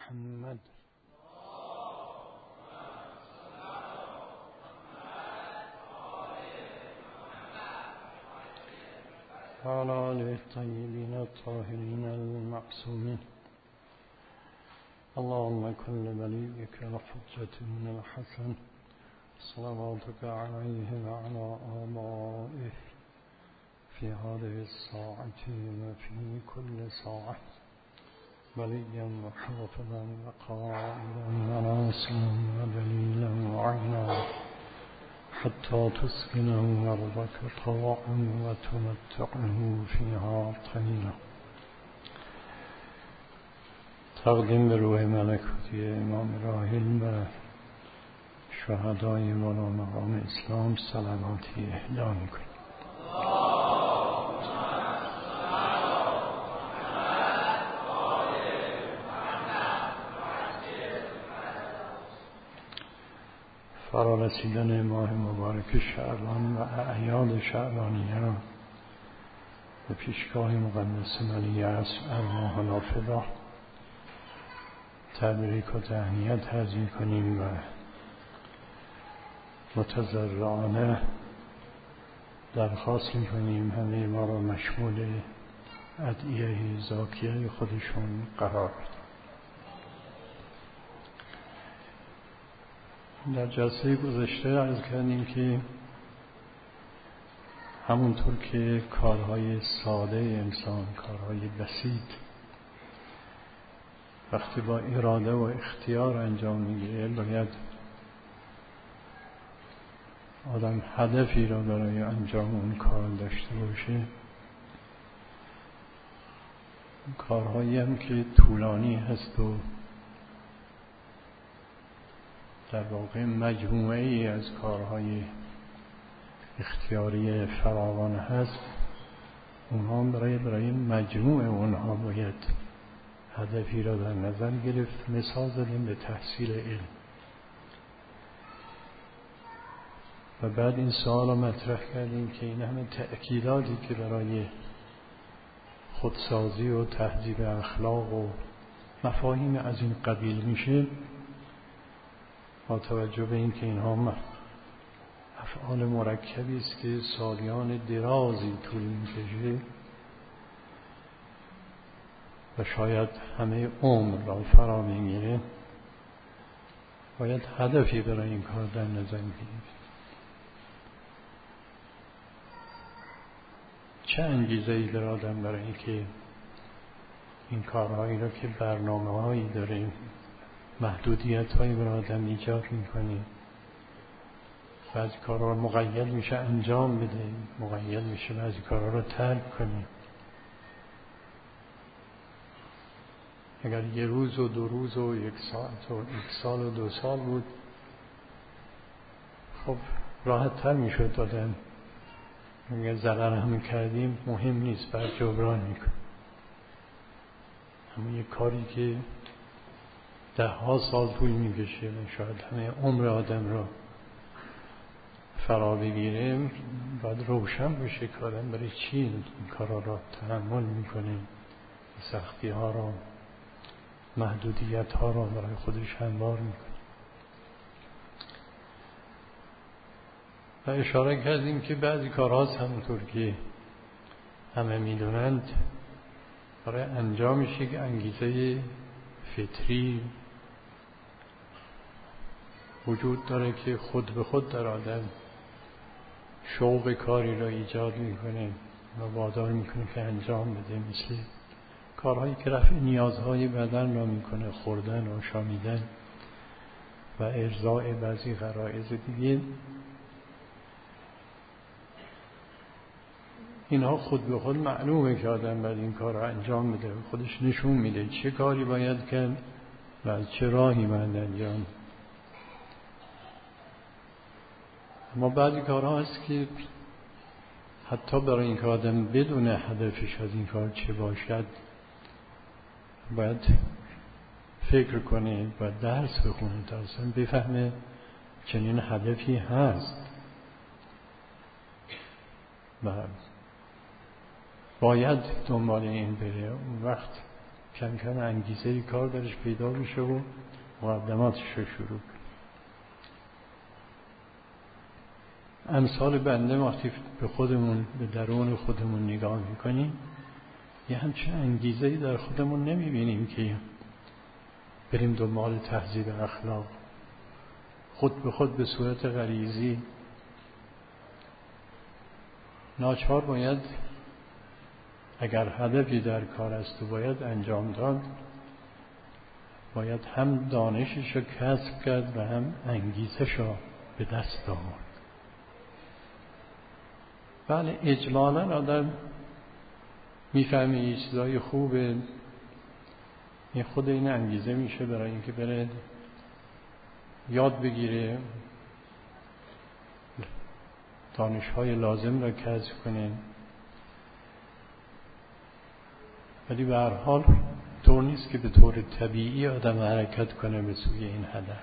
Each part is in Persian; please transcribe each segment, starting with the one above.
محمد وعلى آله الطيبين الطاهرين المعصومين. اللهم كن لوليك الحجة بن الحسن صلواتك عليه وعلى آبائه في هذه الساعة وفي كل ساعة وليا وحافظا وقائدا وناصرا ودليلا وعينا حتى تسكنه أرضك طوعا وتمتعه فيها طينا. تقدیم به روح ملکوتی امام راحل و شهدای والا مقام اسلام صلواتی اهدا می‌کنیم. فرارسیدن ماه مبارک شعبان و اعیاد شعبانیه به پیشگاه مقدس ولی عصر ارواحنا فدا تبریک و تهنیت عرض می‌کنیم و متضرعانه درخواست می‌کنیم همه ما را مشمول ادعیه زاکیه خودشون قرار بدیم. در جلسه گذشته عرض کردیم که همونطور که کارهای ساده انسان، کارهای بسیط وقتی با اراده و اختیار انجام میگیره، باید آدم هدفی را برای انجام اون کار داشته باشه. کارهایی هم که طولانی هست و در واقع مجموعه ای از کارهای اختیاری فراوان هست، اونها برای مجموع اونها باید هدفی را در نظر گرفت. مثال زدیم به تحصیل علم و بعد این سوال را مطرح کردیم که این همه تأکیداتی که برای خودسازی و تهذیب اخلاق و مفاهیم از این قبیل میشه، با توجه به این که اینها افعال مرکبی است که سالیان درازی طول میکشه و شاید همه عمر را فرا میگیره، باید هدفی برای این کار در نظر بگیریم. چه انگیزه‌ای داره آدم برای اینکه این کارهایی را که برنامه‌هایی داریم، محدودیت‌هایی برای آدم ایجاد می‌کنه، بعضی کارها رو مقید میشه انجام بده، مقید میشه بعضی کارها رو ترک کنه. اگر یه روز و 2 روز و 1 ساعت و 1 سال و 2 سال بود، خب راحت تر میشد آدم. اگر ضرر هم کردیم مهم نیست، بعد جبران میکنه. اما یک کاری که 10 سال طول میکشه، شاید همه عمر آدم را فرا بگیره، باید روشن بشه که آدم برای چی این کارا را تحمل میکنه، سختی ها را، محدودیت ها را برای خودش هموار میکنه. و اشاره کردیم که بعضی کارهاست همونطور که همه میدونند برای انجامش یک انگیزه فطری وجود داره که خود به خود در آدم شوق کاری را ایجاد میکنه و وادار میکنه که انجام بده، مثل کارهایی که رفع نیازهای بدن را میکنه، خوردن و شامیدن و ارضاء بعضی غرایز دیگه. اینها خود به خود معلومه که آدم باید این کار را انجام بده، خودش نشون میده چه کاری باید کرد و از چه راهی باید انجام. اما بعضی کارها هست که حتی برای این که آدم بدون هدفش از این کار چه باشد باید فکر کنه و درس بخونه تا اصلا بفهمه چنین هدفی هست و باید دنبال این بره. اون وقت کم کم انگیزه کار درش پیدا بشه و مقدماتش رو شروع. امثال بنده وقتی به خودمون، به درون خودمون نگاه میکنیم، یه همچین انگیزه‌ای در خودمون نمیبینیم که بریم دنبال تهذیب اخلاق. خود به خود به صورت غریزی ناچار باید، اگر هدفی در کار است و باید انجام داد، باید هم دانشش رو کسب کرد و هم انگیزش رو به دست آورد. بله اجمالاً آدم میفهمه یه چیزای خوبه، این خود این انگیزه میشه برای اینکه بره یاد بگیره، دانش‌های لازم را کسب کنه. ولی به هر حال طور نیست که به طور طبیعی آدم حرکت کنه به سوی این هدف.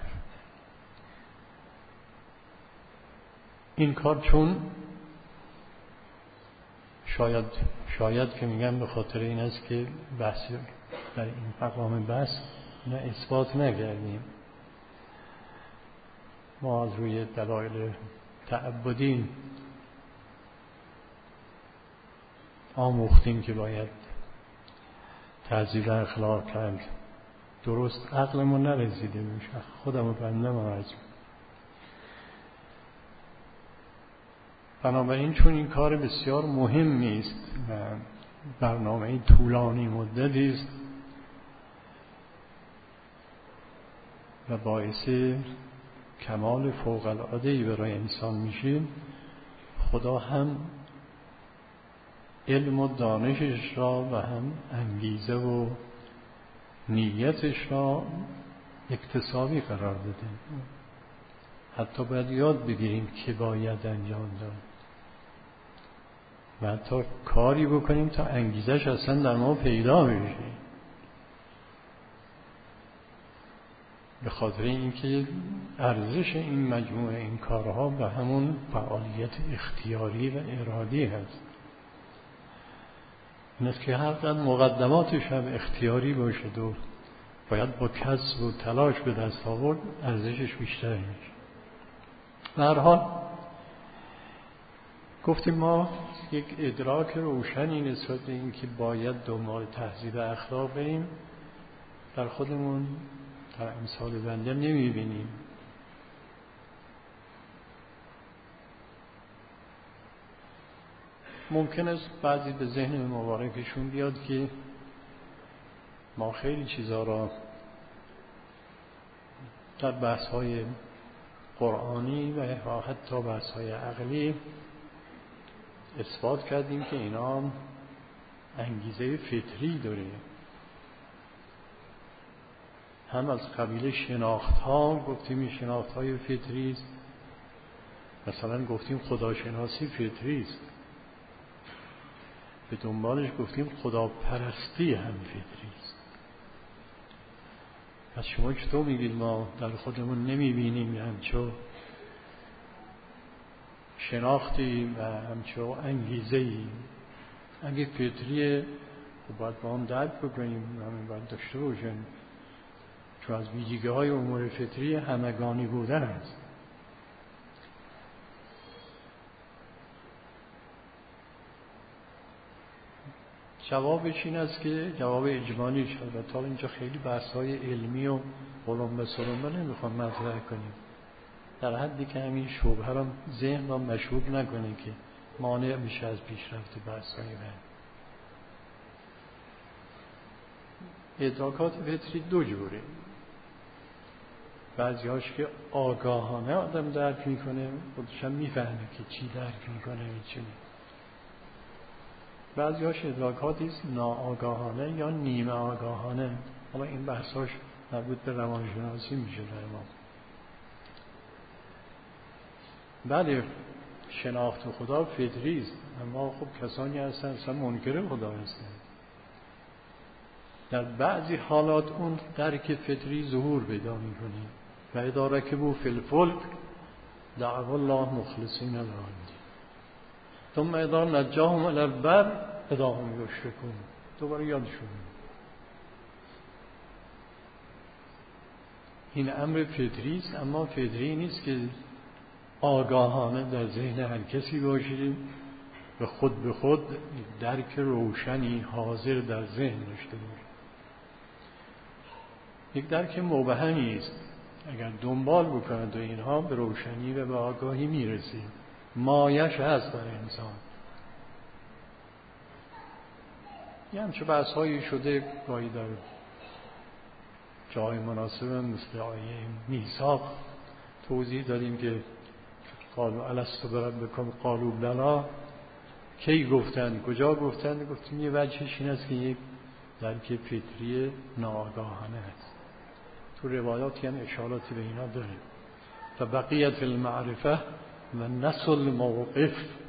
این کار چون شاید که میگم به خاطر این است که بحث در این مقام بحث نه اثبات نکردیم. ما از روی دلایل تعبدی آموختیم که باید تهذیب اخلاق کرد. درست عقلمون نرسیده میشه. خودمو بنده مرز. بنابراین چون این کار بسیار مهمی است و برنامه طولانی مدتی است و باعث کمال فوق العاده‌ای برای انسان میشه، خدا هم علم و دانشش را و هم انگیزه و نیتش را اکتسابی قرار داده. حتی باید یاد بگیریم که باید انجام داد و حتی کاری بکنیم تا انگیزش اصلا در ما پیدا بشه، به خاطر اینکه ارزش این مجموعه این کارها به همون فعالیت اختیاری و ارادی هست. این است که هر قدر مقدماتش هم اختیاری باشد و باید با کسب و تلاش به دست آورد، ارزشش بیشتر میشه. به هر حال گفتیم ما یک ادراک روشنی نسبت به این که باید دنبال تهذیب اخلاق بریم در خودمون در امثال بنده نمیبینیم. ممکن است بعضی به ذهن مبارکشون بیاد که ما خیلی چیزا را در بحث‌های قرآنی و حتی بحث‌های عقلی اثبات کردیم که اینا انگیزه فطری داره، هم از قبیل شناخت‌ها گفتیم این شناخت‌های فطری است. مثلا گفتیم خداشناسی فطری است، به دنبالش گفتیم خداپرستی هم فطری است. پس شما چطور میگید ما در خودمون نمیبینیم همچون شناختی و همچون انگیزه‌ای؟ اگه فطریه خب باید با هم درک بکنیم، همین باید داشته باشیم، چون از ویژگی‌های امور فطری همگانی بودن است. جوابش این است که جواب اجمالی شد. تا اینجا خیلی بحث‌های علمی و علوم به سلومه نمیخوام مطرح کنیم، در حدی که همین شبهه را ذهن را مشغول نکنه که مانع میشه از پیشرفت بحث‌های بعد. ادراکات فطری دو جوره، بعضی‌هاش که آگاهانه آدم درک میکنه، خودش هم میفهمه که چی درک میکنه چی نه. بعضی‌هاش ادراکاتی است ناآگاهانه یا نیمه آگاهانه. حالا این بحثاش مربوط به روانشناسی میشه در ما. بله شناخت خدا فطری است، اما خب کسانی هستن اصلا منکر خدا هستن. در بعضی حالات اون درک فطری ظهور پیدا میکنه. و اذا رکبوا فی الفلک دعوا الله مخلصین له الدین ثم اذا نجاهم الی البر اذا هم یشرکون. دوباره یادشون. این امر فطری است، اما فطری نیست که آگاهانه در ذهن هر کسی باشه و خود به خود درک روشنی حاضر در ذهن داشته باشه. یک درک مبهمی است. اگر دنبال بکنند و اینها به روشنی و به آگاهی میرسیم. مایش هست برای انسان. یه همچه بحث هایی شده گاهی در جای مناسب مثل آیه میثاق توضیح دادیم که قالوا الست بربکم قالوا بلی. کی گفتند، کجا گفتند؟ گفتیم یه وجهش این است که یک درک فطری ناآگاهانه است. تو روایاتی هم اشاراتی به اینا داره. فبقیت المعرفه و نسل الموقف.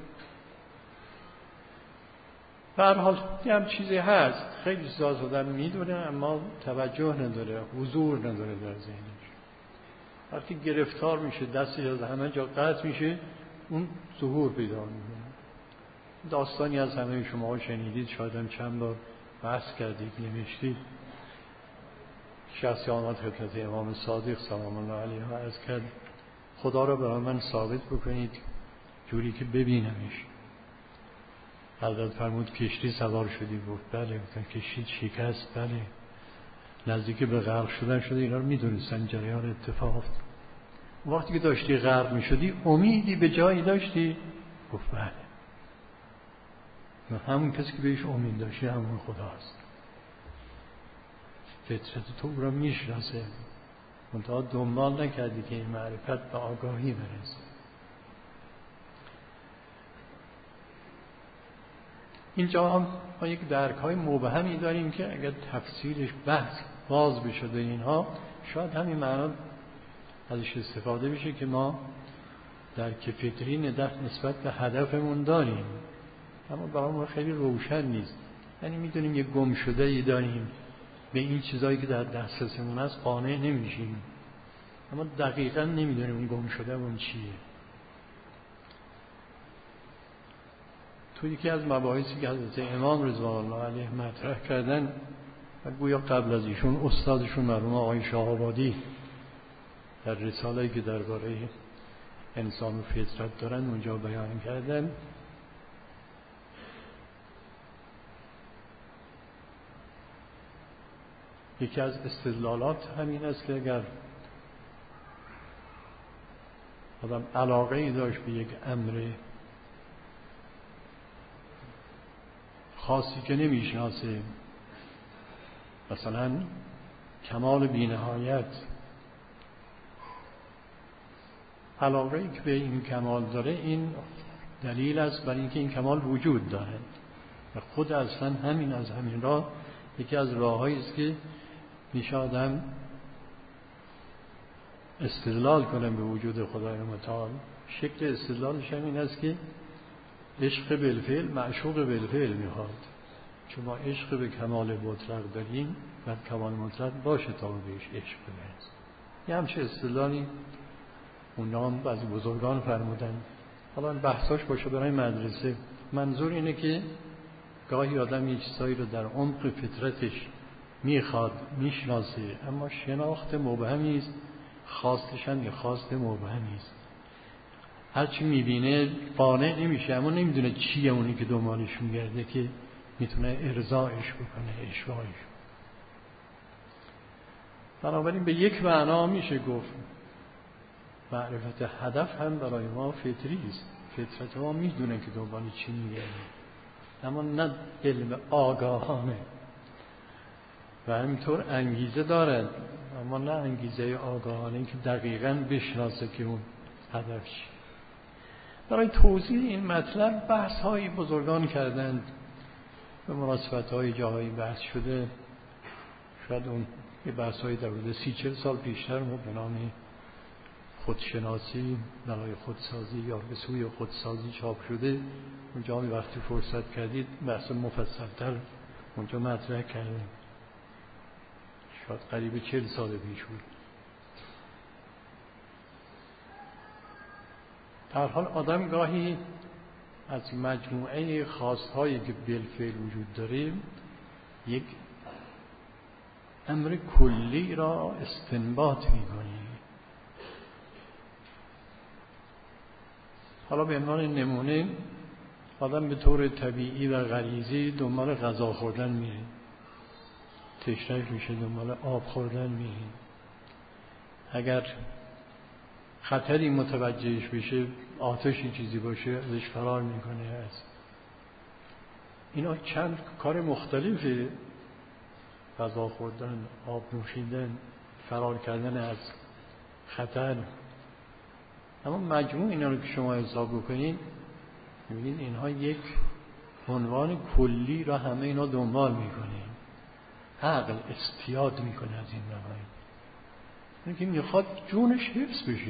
به هر حال یه هم چیزی هست، خیلی چیزا آدم میدونه اما توجه نداره، حضور نداره در ذهنش. وقتی گرفتار میشه، دستش از همه جا قطع میشه، اون ظهور پیدا میکنه. داستانی از همه شما شنیدید، شاید هم چند بار بحث کردید، نوشتید. شخصی آمد خدمت امام صادق سلام الله علیه و عرض کرد خدا را برای من ثابت بکنید جوری که ببینمش. حضرت فرمود کشتی سوار شدی؟ گفت بله. گفتن کشتی شکست؟ بله. نزدیک به غرق شدن شده، اینا رو میدونستن جریان اتفاق. وقتی که داشتی غرق میشدی امیدی به جایی داشتی؟ گفت بله. همون کسی که بهش امید داشتی همون خداست. فطرت تو را میشناسه، منتها دنبال نکردی که این معرفت به آگاهی برسه. اینجا هم ما یک درک‌های مبهمی داریم که اگر تفسیرش بحث باز بشه اینها، شاید همین معنا ازش استفاده بشه که ما درک فطری نسبت به هدفمون داریم، اما برای ما خیلی روشن نیست. یعنی میدونیم یک گم شده ای داریم، به این چیزایی که در دسترسمون هست قانع نمیشیم، اما دقیقاً نمیدونیم اون گم شده اون چیه. تو یکی از مباحثی که حضرت امام رضوان الله علیه مطرح کردن و گویا قبل از ایشون استادشون مرحوم آقای شاه‌آبادی در رساله‌ای که درباره انسان و فطرت دارن اونجا بیان کردن، یکی از استدلالات همین است که اگر آدم علاقه ای داشت به یک امر خاصی که نمیشناسه، مثلا کمال بی‌نهایت، علاقه ای که به این کمال داره، این دلیل است برای اینکه این کمال وجود داره و خود اصلا همین از همین راه یکی از راه‌هایی است که میشه آدم استدلال کنه به وجود خدای متعال. شکل استدلالش هم این است که عشق بالفعل معشوق بالفعل میخواد. چون ما عشق به کمال مطلق داریم و کمال مطلق باشه تا بهش عشق برسیم. یه همچه استدلالی اون نام بعضی بزرگان فرمودن. حالا بحثاش باشه برای مدرسه. منظور اینه که گاهی آدم یه چیزایی رو در عمق فطرتش میخواد، میشناسه، اما شناخت مبهمی است، خواستش هم یه خواست مبهمی است. هرچی میبینه قانع نمیشه، اما نمیدونه چیه اونی که دنبالش میگرده که میتونه ارضایش بکنه، اشباهش. بنابراین به یک معنا میشه گفت معرفت هدف هم برای ما فطری است. فطرت ما میدونه که دنبال چی میگرده، اما نه علم آگاهانه. و همینطور انگیزه دارد، اما نه انگیزه آگاهانه که دقیقاً بشناسه که اون هدف چی. برای توضیح این مطلب بحث های بزرگان کردند، به مناسبت های جاهایی بحث شده. شاید اون یه بحث های در حدود 30-40 سال پیشتر ما به نام خودشناسی برای خودسازی یا به سوی خودسازی چاپ شده. اونجا می وقتی فرصت کردید بحث مفصل‌تر اونجا مطرح کردیم. شاید قریب 40 سال پیش بود. در حال آدم گاهی از مجموعه خواستهایی که بالفعل وجود داره یک امر کلی را استنباط میکنی. حالا به عنوان نمونه آدم به طور طبیعی و غریزی دنبال غذا خوردن میره، تشنه میشه دنبال آب خوردن میره، اگر خطری متوجهش بشه، آتشی چیزی باشه ازش فرار میکنه. هست اینا چند کار مختلفه، غذا خوردن، آب نوشیدن، فرار کردن از خطر. اما مجموع اینا رو که شما حساب بکنید می‌بینید اینها یک عنوان کلی را همه اینا دنبال میکنه. عقل استیاد میکنه از این نوعی، اینه که میخواد جونش حفظ بشه.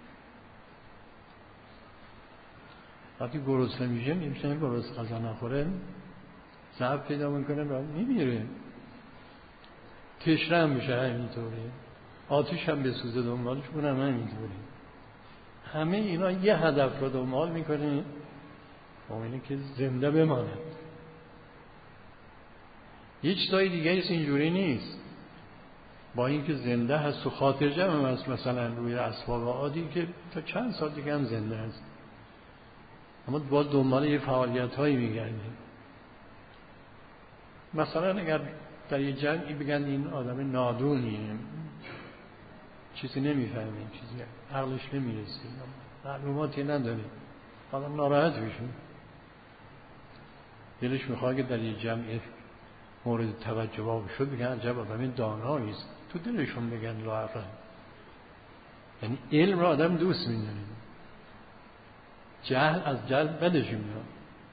وقتی گرسنه میشه میشه گرسنه غذا نخوره ضعف پیدا میکنه و میمیره. تشنه هم میشه همینطوره، آتش هم بسوزه دنبالش اونم همینطوره. همه اینا یه هدف رو دنبال میکنه، اینه که زنده بماند. هیچ چیزای دیگه اینجوری نیست. با اینکه زنده هست و خاطر جمع هست، مثلا روی اسباب عادی که تا چند سال دیگه هم زنده هست، اما با دنبال یه فعالیت هایی میگرده. مثلا اگر در یه جمعی بگن این آدم نادونیه، چیزی نمیفهمه، چیزی عقلش نمیرسه، معلوماتی نداره، آدم ناراحت بشه، دلش میخواد که در یه جمعی مورد توجه واقع شد بگن عجب آدم داناییست، تو دلشون بگن لااقل. یعنی علم را آدم دوست میداره، جهل از جهل بدش میاد.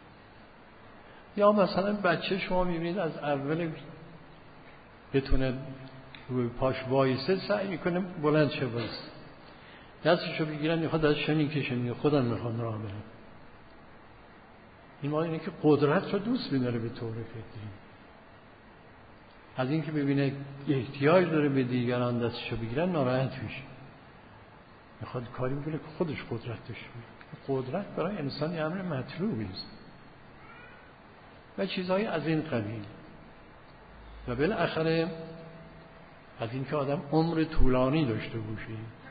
یا مثلا بچه شما میبینید از اول بتونه روی پاش وایسه سعی میکنه بلند شه وایسه، دستشو بگیرن میخواد از شمی کشه، میگه خودم میخوام راه برم. این معنی اینه که قدرت رو دوست میداره به طور فطری. از اینکه ببینه احتیاج داره به دیگران دستشو بگیرن ناراحت میشه، میخواد کاری بکنه که خودش قدرت داشته باشه. قدرت برای انسان یه امر مطلوبی است و چیزهای از این قبیل. و بالاخره از اینکه آدم عمر طولانی داشته باشه.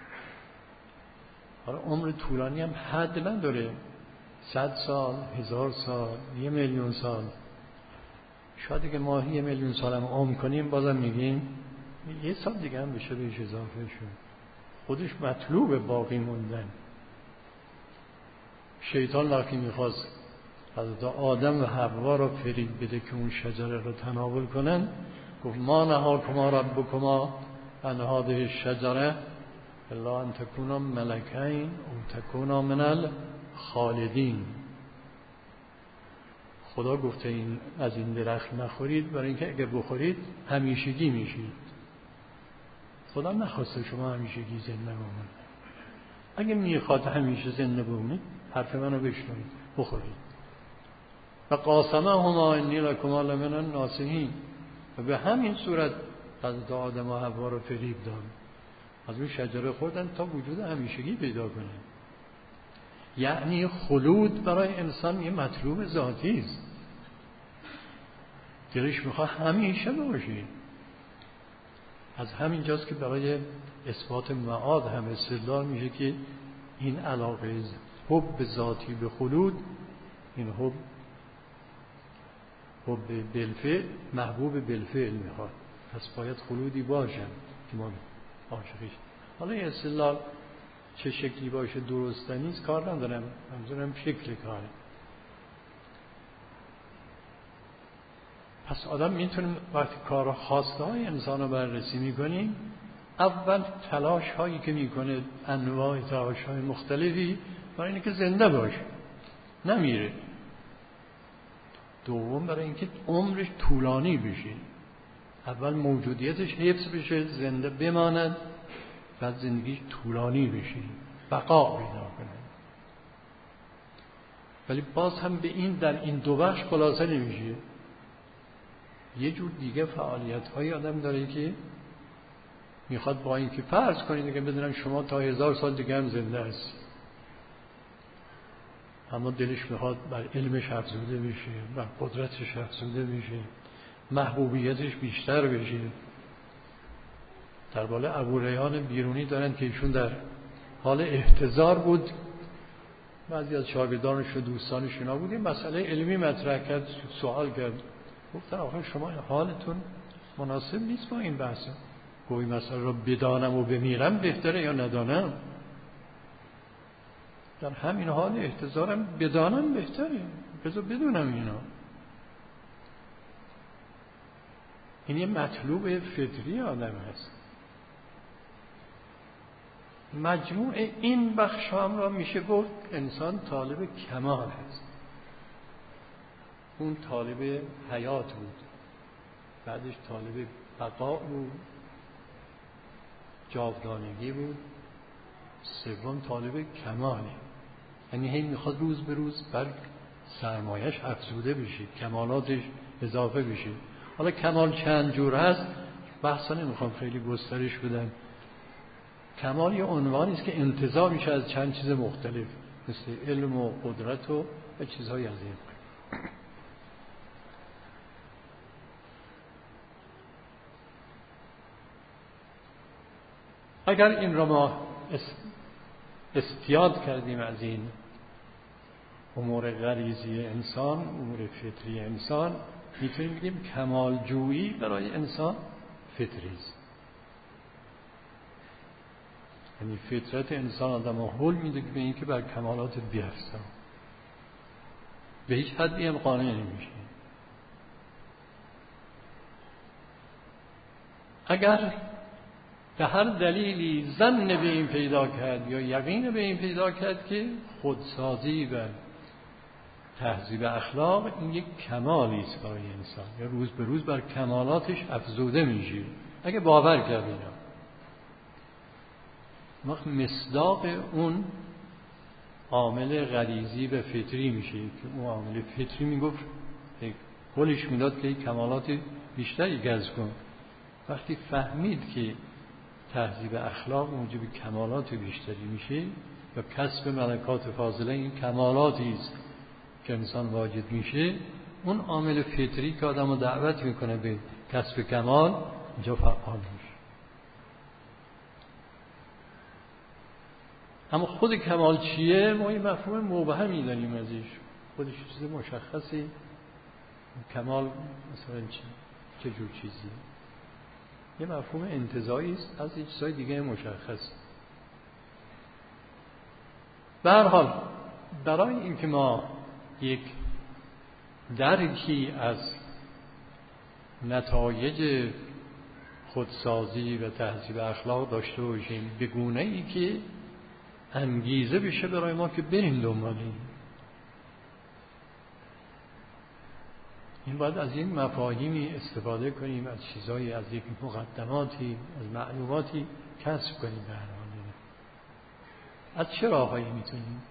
حالا عمر طولانی هم حد نداره، 100 سال، 1000 سال، 1,000,000 سال. شاید که ما 1,000,000 سال هم عمر کنیم بازم میگیم 1 سال دیگه هم بشه بهش اضافه شد. خودش مطلوب باقی موندن. شیطان وقتی میخواست حضرت آدم و حوا را فریب بده که اون شجره را تناول کنن، گفت ما نهاکما ربکما عن هذه الشجره الا ان تکونا ملکین او تکونا من الخالدین. خدا گفته این از این درخت نخورید برای اینکه اگر بخورید همیشگی میشید. خدا نخواسته شما همیشگی زنده بمونید. اگه میخواد همیشه زنده بمونید حرف منو بشنوید، بخورید. و قاسمهما انی لکما لمن الناصحین. و به همین صورت حضرت آدم و حوا رو فریب داد، از اون شجره خوردن تا وجود همیشگی پیدا کنه. یعنی خلود برای انسان یه مطلوب ذاتی است، دلش میخواد همیشه باشه. از همین جاست که برای اثبات معاد هم استدلال میشه که این علاقه حب ذاتی به خلود، این حب بالفعل، محبوب بالفعل میخواد، پس باید خلودی باشن که ما عاشقیش. حالا این استدلال چه شکلی باشه درسته نیست کار ندارم، منظورم شکل کاره. پس آدم میتونه وقتی کار خواسته های انسان رو بررسی میکنیم، اول تلاش هایی که میکنه انواع تلاش های مختلفی برای اینکه زنده باشه نمیره. دوم برای اینکه عمرش طولانی بشه، اول موجودیتش حفظ بشه، زنده بماند، بعد زندگیش طولانی بشه، بقا پیدا کنه. ولی باز هم به این در این دو بخش خلاصه نمیشه. یه جور دیگه فعالیت های آدم داره که میخواد با اینکه فرض کنید که بدونن شما تا 1000 سال دیگه هم زنده هستی، اما دلش میخواد بر علمش افزوده بشه، بر قدرتش افزوده بشه، محبوبیتش بیشتر بشه، در بالا ابوریحان بیرونی دارن که ایشون در حال احتضار بود. بعضی از شاگردانش و دوستانش اینا بود، این مسئله علمی مطرح کرد، سوال کرد. گفتن آخه شما حالتون مناسب نیست با این بحث. گویی مسئله رو بدانم و بمیرم بهتره یا ندانم؟ در همین حال احتضارم بدانم بهتره، بذار بدونم اینا. این یه مطلوب فطری آدم هست. مجموع این بخش هم را میشه گفت انسان طالب کمال هست. اون طالب حیات بود، بعدش طالب بقا بود، جاودانگی بود، سوم طالب کماله. یعنی هی میخواد روز به روز بر سرمایش افزوده بشه، کمالاتش اضافه بشه. حالا کمال چند جور هست بحثا نمیخوام خیلی گسترش بدم. کمال یه عنوانی است که انتزاع میشه از چند چیز مختلف، مثل علم و قدرت و چیزهای از این. اگر این را ما استیاد کردیم از این امور غریزی انسان، امور فطری انسان، میتونیم بگیم کمال جویی برای انسان فطری است. یعنی فطرت انسان آدم حل میده به این که بر کمالات بیفزا، به هیچ حدی هم قانع نمیشه. اگر به هر دلیلی ظن به این پیدا کرد یا یقین به این پیدا کرد که خودسازی و تهذیب اخلاق این یک کمالی است برای انسان، یا روز به روز بر کمالاتش افزوده میشه، اگه باور کرد اینا، وقت مصداق اون عامل غریزی و فطری میشه که اون عامل فطری میگفت قولش میداد که کمالات بیشتری گز کن. وقتی فهمید که تهذیب اخلاق موجب کمالات بیشتری میشه و کسب ملکات فاضله این کمالاتی است که انسان واجد میشه، اون عامل فطری که آدمو دعوت میکنه به کسب کمال اینجا فعال میشه. اما خود کمال چیه؟ ما این مفهوم مبهمی داریم ازش، خودش چیز مشخصی. کمال مثلا چه جور چیزی؟ یه مفهوم انتزاعی است از چیزهای دیگه مشخص. به هر حال برای اینکه ما یک درکی از نتایج خودسازی و تهذیب اخلاق داشته باشیم به گونه‌ای که انگیزه بشه برای ما که بریم دنبال این باید از این مفاهیمی استفاده کنیم، از چیزایی، از یک مقدماتی، از معلوماتی کسب کنیم. به هر حال از چه راههایی میتونیم؟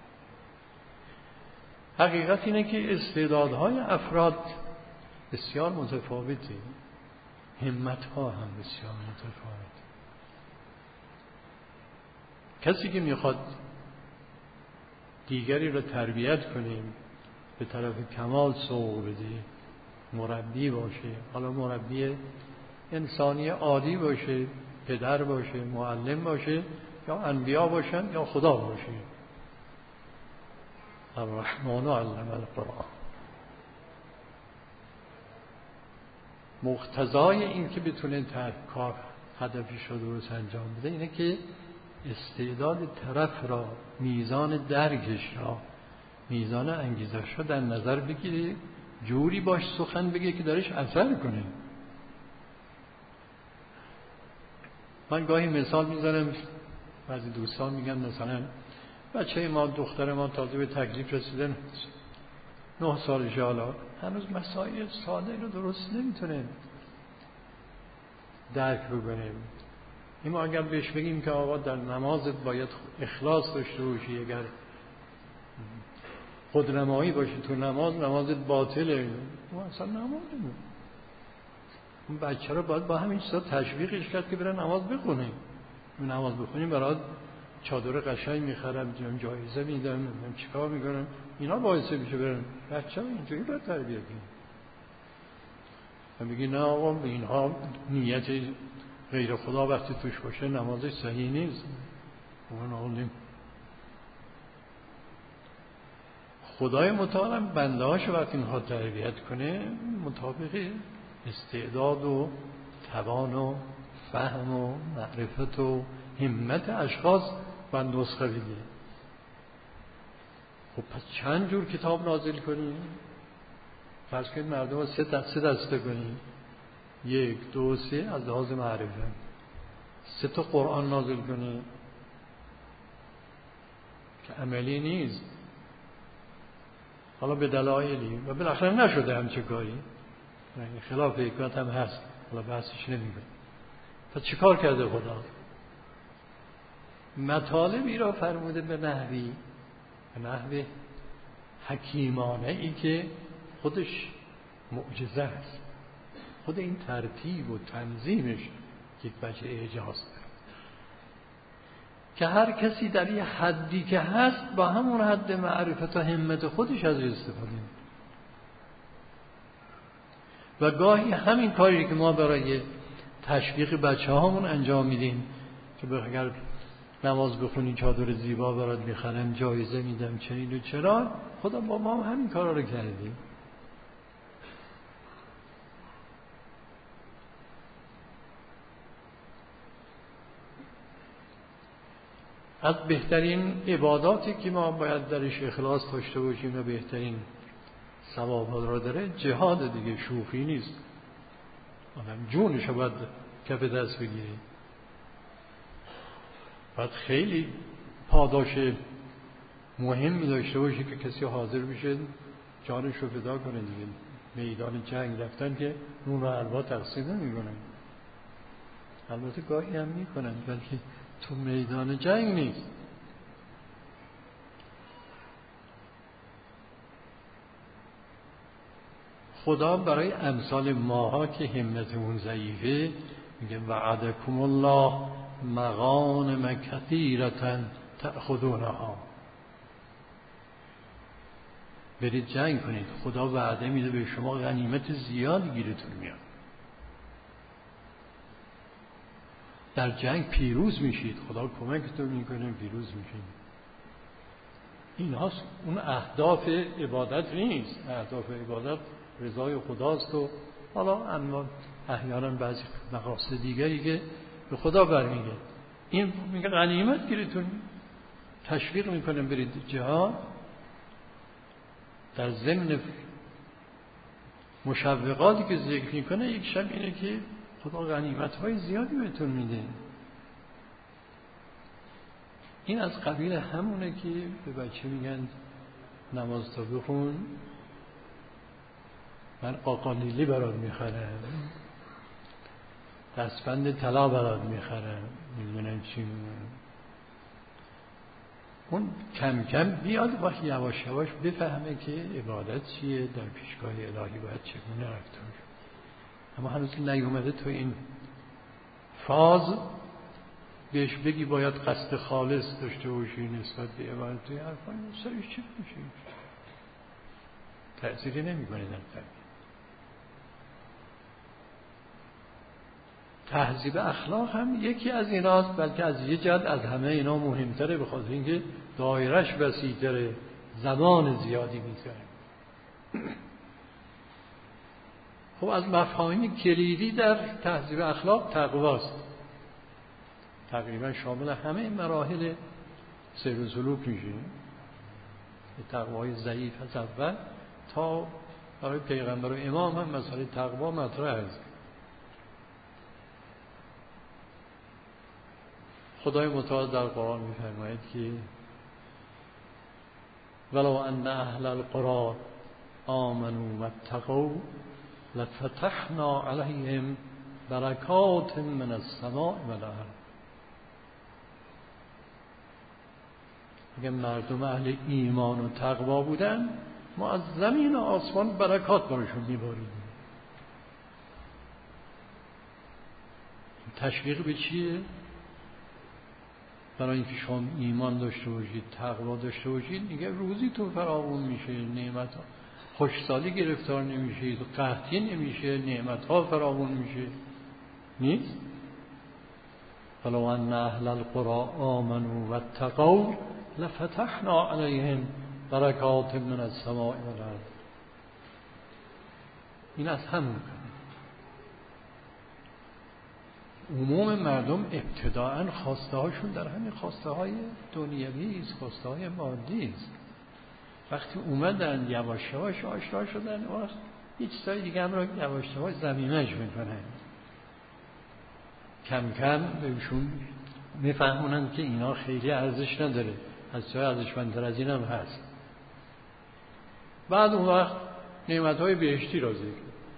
حقیقت اینه که استعدادهای افراد بسیار متفاوته، همتها هم بسیار متفاوته. کسی که میخواد دیگری رو تربیت کنیم به طرف کمال سوق بده، مربی باشه، حالا مربی انسانی عادی باشه، پدر باشه، معلم باشه، یا انبیا باشن یا خدا باشه. الرحمن علم القرآن. مقتضای این که بتونه کار هدفش رو درست انجام بده اینه که استعداد طرف را، میزان درکش را، میزان انگیزش را در نظر بگیره، جوری باش سخن بگه که درش اثر کنه. من گاهی مثال میزنم، بعضی دوستان میگن مثلا بچه ما، دختر ما تازه به تکلیف رسیدن، 9 سالشه، حالا هنوز مسائل ساده رو درست نمیتونه درک بکنه. این ما اگر بهش بگیم که آقا در نمازت باید اخلاص داشته باشی، اگر خودنمایی باشه تو نمازت باطله، ما اصلا نمازمون. اون بچه رو باید با همین چیزا تشویقش کرد که بره نماز بخونه. نماز بخونیم برات چادر قشنگ میخرم، جایزه میدم، چیکار میکنم، اینا باعث میشه برن. بچه ها اینجوری باید تربیت کنیم. میگی نه آقا اینها نیت غیر خدا وقتی توش باشه نمازش صحیح نیست. اون خدای متعال هم بنده هاشو وقتی میخواد تربیت کنه مطابق استعداد و توان و فهم و معرفت و همت اشخاص و نسخه بگیره. خب پس چند جور کتاب نازل کنیم؟ فرض کنید مردم ها سه دسته کنیم، 1 2 3 از لحاظ معرفت. 3 تا قرآن نازل کنیم که عملی نیست، حالا به دلایلی و بالاخره نشده همچه کاری، خلاف حکمت هم هست، حالا بحثش نمیگم. پس چی کار کرده خدا؟ مطالبی را فرموده به نحوی حکیمانه ای که خودش معجزه است. خود این ترتیب و تنظیمش یک وجه اعجاز داره که هر کسی در یه حدی که هست با همون حد معرفت و همت خودش از استفاده می‌کنه. و گاهی همین کاری که ما برای تشویق بچه‌هامون انجام میدیم که اگر نماز بخونی چادر زیبا برات میخرم، جایزه میدم، چنین و چرا، خدا با ما همین کارا رو کردیم. از بهترین عباداتی که ما باید درش اخلاص داشته باشیم و بهترین ثواب‌ها را داره جهاد دیگه، شوخی نیست. آدم جونش رو باید کف دست بگیری، باید خیلی پاداش مهمی داشته باشه که کسی حاضر بشه جانش رو فدا کنه دیگه. میدان جنگ رفتن که نون و حلوا تقسیم نمی‌کنن، البته گاهی هم می‌کنن بلکه تو میدان جنگ نیست. خدا برای امثال ماها که همتمون ضعیفه میگه وعدکم الله مغانم کثیرة تأخذونها، برید جنگ کنید، خدا وعده میده به شما غنیمت زیاد گیرتون میاد، در جنگ پیروز میشید، خدا کمکتون میکنه پیروز میشید. این هاست اون اهداف عبادت نیست. اهداف عبادت رضای خداست و حالا احیانا بعضی مقاصد دیگری که به خدا برمیگه. این میگه غنیمت گیرتون، تشویق میکنه برید جهاد، در ضمن مشوقاتی که ذکر میکنه یک شب اینه که خدا غنیمت‌های زیادی بهتون میده. این از قبیل همونه که به بچه میگن نماز تا بخون، من آقالیلی برات میخرم، دستبند طلا برات میخرم، میدونم چی میدونم. اون کم کم بیاد و یواش یواش بفهمه که عبادت چیه، در پیشگاه الهی باید چگونه رفتار. اما هنوز نیومده تو این فاز بهش بگی باید قصد خالص داشته باشی نسبت به عبادت، توی حرفان سرش چی میشه؟ تأثیری نمیکنه در تربیت. تهذیب اخلاق هم یکی از ایناست، بلکه از یه جهت از همه اینا مهمتره، بخاطر اینکه دایرش وسیع‌تره، زمان زیادی می‌گذره. خب از مفاهیم کلیدی در تهذیب اخلاق تقواست. تقریبا شامل همه مراحل سیر و سلوک میشه. تقوای ضعیف از اول تا برای پیغمبر و امام هم مسئله تقوا مطرح است. خدای متعال در قرآن می‌فرماید که ولو ان اهل القرى آمنوا واتقوا لفتحنا علیهم برکات من السماء والارض. اگر مردم اهل ایمان و تقوا بودن ما از زمین و آسمان برکات براشون می‌باریم. تشویق به چیه؟ برای اینکه شما ایمان داشته باشید، تقوا داشته باشید، میگه روزی تو فراوون میشه، نعمت ها خوشسالی گرفتار نمیشید، قحطی نمیشه، نعمت ها فراوون میشه. نیست؟ ولو ان اهل القرى آمنوا واتقوا لفتحنا علیهم برکات من السماء والارض. این از همون عموم مردم ابتداءً خواسته هاشون در همین خواسته های دنیوی است، خواسته های مادی است. وقتی اومدن یواش یواش آشنا شدن و هیچ چیزای دیگه هم رو یواش یواش زمینش میکنن، کم کم بهشون میفهمونن که اینا خیلی ارزش نداره، از جای ارزشمندتر از این هم هست. بعد اون وقت نعمتهای بهشتی را ذکر،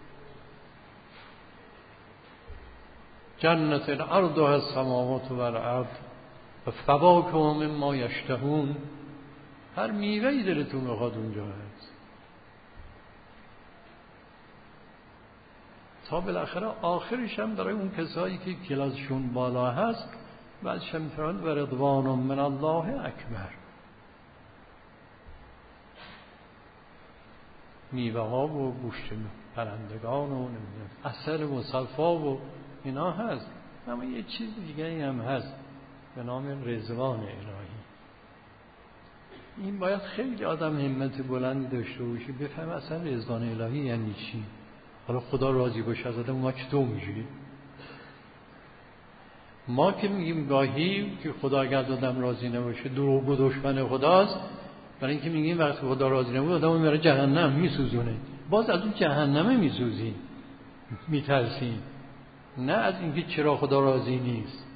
جنت الارض السماوات و الارض و فواکه مما یشتهون، هر میوه‌ای دلتون بخواد اونجا هست. تا بالاخره آخرش هم برای اون کسایی که کلاسشون بالا هست بعدش هم فرمود و رضوان من الله اکبر. میوه ها و گوشت پرندگان و عسل مصفا و اینا هست، اما یه چیز دیگه هم هست به نام رضوان الهی. این باید خیلی آدم همت بلندی داشته باشه بفهم اصلا رضوان الهی یعنی چی. حالا خدا راضی باشه از آدم، ما چطور میشیم؟ ما که میگیم گاهی که خدا اگر آدم راضی نباشه دروغ و دشمن خداست، برای اینکه میگیم وقتی خدا راضی نبود آدم میره جهنم میسوزونه، باز از اون جهنمه میسوزیم میترسیم، نه از اینکه چرا خدا راضی نیست.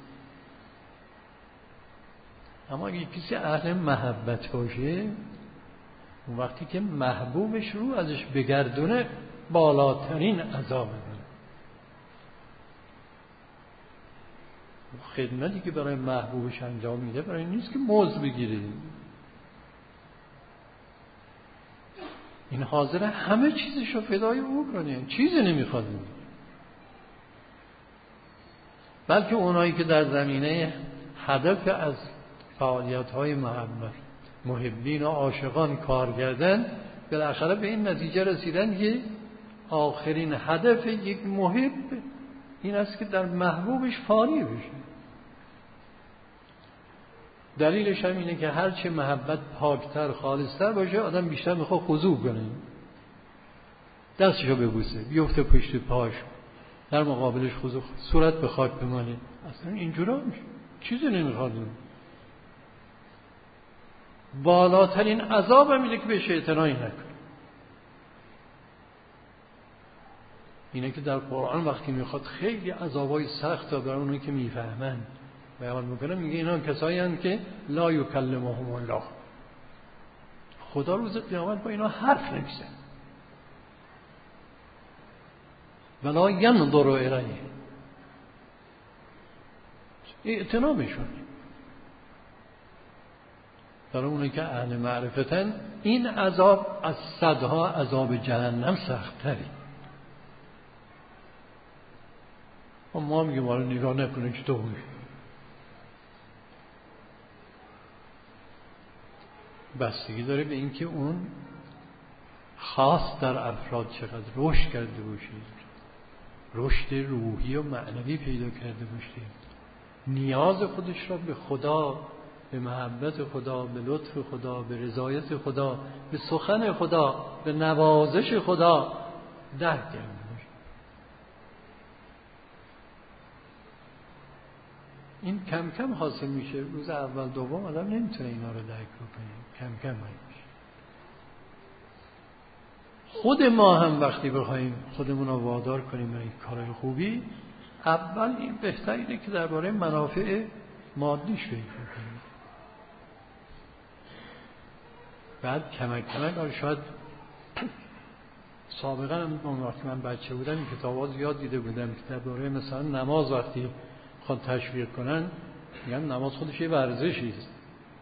اما اگه کسی اهل محبت باشه، اون وقتی که محبوبش رو ازش بگردونه بالاترین عذاب داره. خدمتی که برای محبوبش انجام میده برای این نیست که مزد بگیره، این حاضر همه چیزش رو فدای او کنه، چیزی نمیخواد. بلکه اونایی که در زمینه هدف از فعالیت‌های محبین و عاشقان کار کردن، بالاخره به این نتیجه رسیدن که آخرین هدف یک محب این است که در محبوبش فانی بشه. دلیلش هم اینه که هرچه محبت پاکتر خالصتر باشه آدم بیشتر میخواد خضوع کنه، دستشو ببوسه، بیفته پشت پاش، در مقابلش خضوع، صورت به خاک بماله. اصلا اینجورا میشه، چیزی نمیخواد. بالاترین عذاب هم اینه که بهش اعتنایی نکنه. اینه که در قرآن وقتی میخواد خیلی عذابای سخت تا برای اونایی که میفهمن بیان میکنه، میگه اینا کسایی هستند که لا یکلمهم الله، خدا روز قیامت با اینا حرف نمیزنه، ولا ینظر الیه، اعتنا میشون. برای اونایی که اهل معرفتن این عذاب از صدها عذاب جهنم سخت‌تره. ما میگیم حالا نگاه نکنه چطور میشه. بستگی داره به اینکه اون خاص در افراد چقدر رشد کرده باشه، رشد روحی و معنوی پیدا کرده باشه، نیاز خودش را به خدا، به محبت خدا، به لطف خدا، به رضایت خدا، به سخن خدا، به نوازش خدا درک کرده باشه. این کم کم حاصل میشه. روز اول دوم آدم نمیتونه اینا رو درک کنه، کم کم میشه. خود ما هم وقتی بخوایم خودمون رو وادار کنیم برای کارهای خوبی، اول این بهتره که درباره منافع مادیش فکر کنیم، بعد کمک کمک. شاید سابقا هم وقتی من بچه بودم این کتاب‌ها زیاد دیده بودم که درباره مثلا نماز وقتی خود تشویق کنن میگن نماز خودش یه ورزشی است.